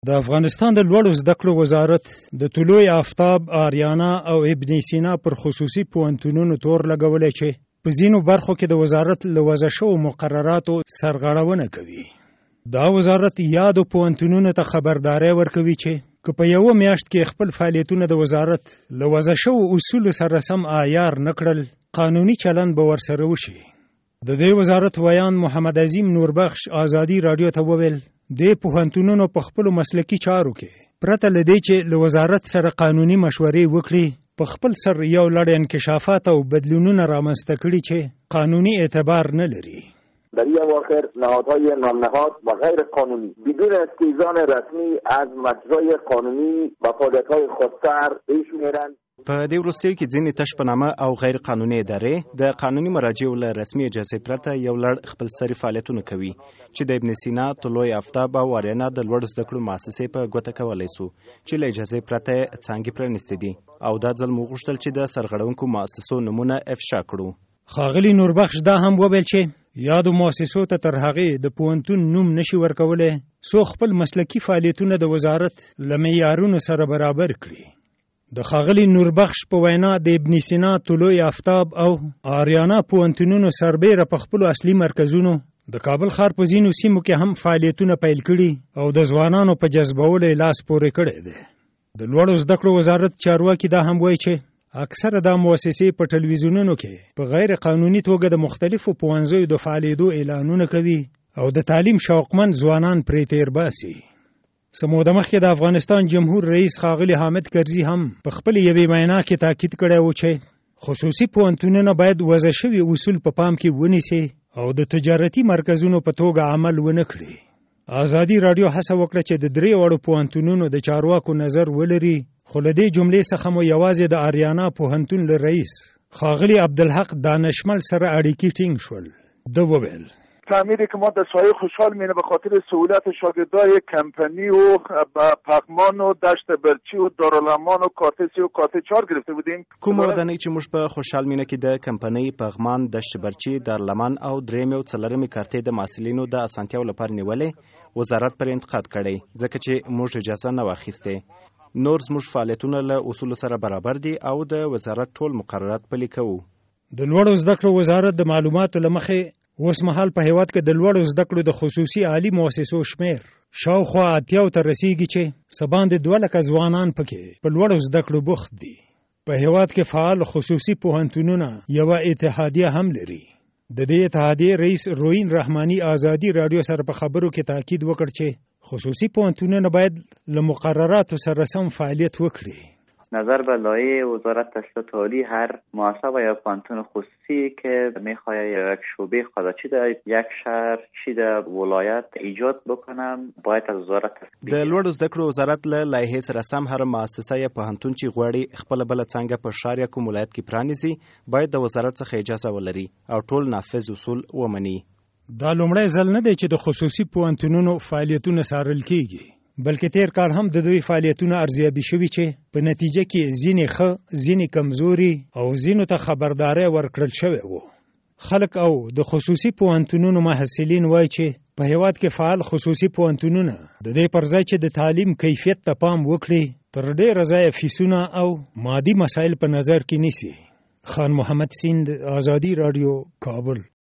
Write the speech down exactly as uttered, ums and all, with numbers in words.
د افغانستان د لوړو زده کړو وزارت د طلوع آفتاب، آریانا او ابن سینا پر خصوصي پوهنتونونو تور لګولی چې په ځینو برخو کې د وزارت له وضع شوو مقرراتو سرغړونه کوي. دا وزارت یادو پوهنتونونو ته خبرداری ورکوي چې که په یوه میاشت کې خپل فعالیتونه د وزارت له وضع شوو اصولو سره سم عیار نه کړل، قانوني چلند به ورسره وشي. د دې وزارت ویان محمد عظیم نوربخش آزادي راډیو ته وویل د پوهنتونونو په خپلو مسلکي چارو کې پرته له دې چې له وزارت سره قانوني مشورې وکړي، په خپل سر یو لړ انکشافات او بدلونونه رامنځته کړي چې قانونی اعتبار نه لري. در این اواخر نهادهای نامنهاد و غیر قانونی بدون استئذان رسمی از مجرای قانونی و فعالیت‌های خودسر پیش میرند. په دې وروستیو کې ځینې تش په نامه او غیر قانوني ادارې د قانوني مراجعو له رسمي اجازې پرته یو لړ خپل سري فعالیتونه کوي چې د ابن سینا، طلوع آفتاب او آریانا د لوړو زده کړو مؤسسې په ګوته کولی سو چې له اجازې پرته څانګې پرانیستې دي، او دا ځل مو غوښتل چې د سرغړونکو مؤسسو نومونه افشا کړو. ښاغلي نوربخش دا هم وویل چې یادو مؤسسو ته تر هغې د پوهنتون نوم نشي ورکولی څو خپل مسلکي فعالیتونه د وزارت له معیارونو سره برابر کړي. د ښاغلي نوربخش په وینا د ابن سینا، طلوع آفتاب او آریانا پوهنتونونو سربیره په خپلو اصلي مرکزونو د کابل ښار په ځینو سیمو کې هم فعالیتونه پیل کړي او د ځوانانو په جذبولو یې لاس پورې کړی دی. د لوړو زده کړو وزارت چارواکي دا هم وایي چې اکثره دا مؤسسې په ټلویزیونونو کې په غیر قانوني توګه د مختلفو پوهنځیو د فعالېدو اعلانونه کوي او د تعلیم شوقمن ځوانان پرې تیر باسي. سموده مخکې د افغانستان جمهور رئیس ښاغلي حامد کرزي هم په خپل یوې وینا کې تاکید کړی و چې خصوصي پوهنتونونه باید وضع شوي اصول په پام کې ونیسي او د تجارتي مرکزونو په توګه عمل ونه کړي. آزادي راډیو هڅه وکړه چې د درې وړو پوهنتونونو د چارواکو نظر ولري، خو له دې جملې څخه مو یوازې د آریانا پوهنتون له رئیس ښاغلي عبدالحق دانشمل سره اړیکې ټینګ شول. ده وویل تعمیری که ما در سایه خوشحال مینه به خاطر سهولت شاگردای کمپنی و پغمان و دشت برچی و دارالامان و کارتسی و کارت چهار گرفته بودیم. کوم ودانۍ چې موږ په خوشحال مینه کې د کمپنۍ پغمان، دشت برچی، دارالامان او درېمې او څلورمې کارتې د محصلینو د اسانتیاو لپاره نیولې، وزارت پر انتقاد کړی ځکه چې موږ اجازه نه واخیستې. نور زموږ فعالیتونه له اصولو سره برابر دي او د وزارت ټول مقررات پلي کوو. د لوړو زده کړو وزارت د معلوماتو له مخې اوس مهال په هیواد کې د لوړو زده کړو د خصوصي عالي مؤسسو شمیر شاوخوا اتیاو ته رسیږي چې څه باندې دوه لکه ځوانان پکې په لوړو زده کړو بوخت دي. په هیواد کې فعال خصوصي پوهنتونونه یوه اتحادیه هم لري. د دې اتحادیې رئیس روین رحماني آزادي راډیو سره په خبرو کې تاکید وکړ چې خصوصی پوهنتونونه باید له مقرراتو سره سم فعالیت وکړي. نظر به لایحه وزارت تحصیلات عالی هر مؤسسه و یا پوهنتون خصوصی که میخواد یک شعبه خود چی در یک شهر چی در ولایت ایجاد بکنم باید از وزارت تصویب. د لوړو زده کړو وزارت له لایحې سره سم هر مؤسسه یا پوهنتون چې غواړي خپل بل څنګه په ښار یا کوم ولایت کې پرانیزي باید د وزارت څخه اجازه ولري او ټول نافذ اصول ومني. دا لومړی ځل نه دی چې د خصوصي پوهنتونونو فعالیتونه څارل کیږي، بلکې تیر کال هم د دوی فعالیتونه ارزیابي شوي چې په نتیجه کې ځینې ښه، ځینې کمزوري او ځینو ته خبرداری ورکړل شوی و. خلک او د خصوصي پوهنتونونو محصلین وایي چې په هیواد کې فعال خصوصي پوهنتونونه د دې پر ځای چې د تعلیم کیفیت ته پام وکړي تر ډېره ځایه فیسونه او مادي مسایل په نظر کې نیسي. خان محمد سیند، آزادي راډیو، کابل.